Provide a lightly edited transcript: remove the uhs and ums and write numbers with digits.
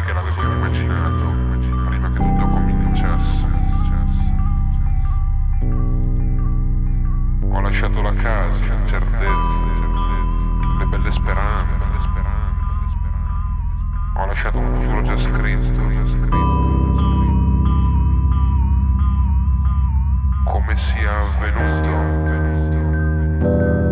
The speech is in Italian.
che l'avevo immaginato prima che tutto cominciasse. Ho lasciato la casa, le certezze, le belle speranze. Ho lasciato un futuro già scritto. Come sia avvenuto?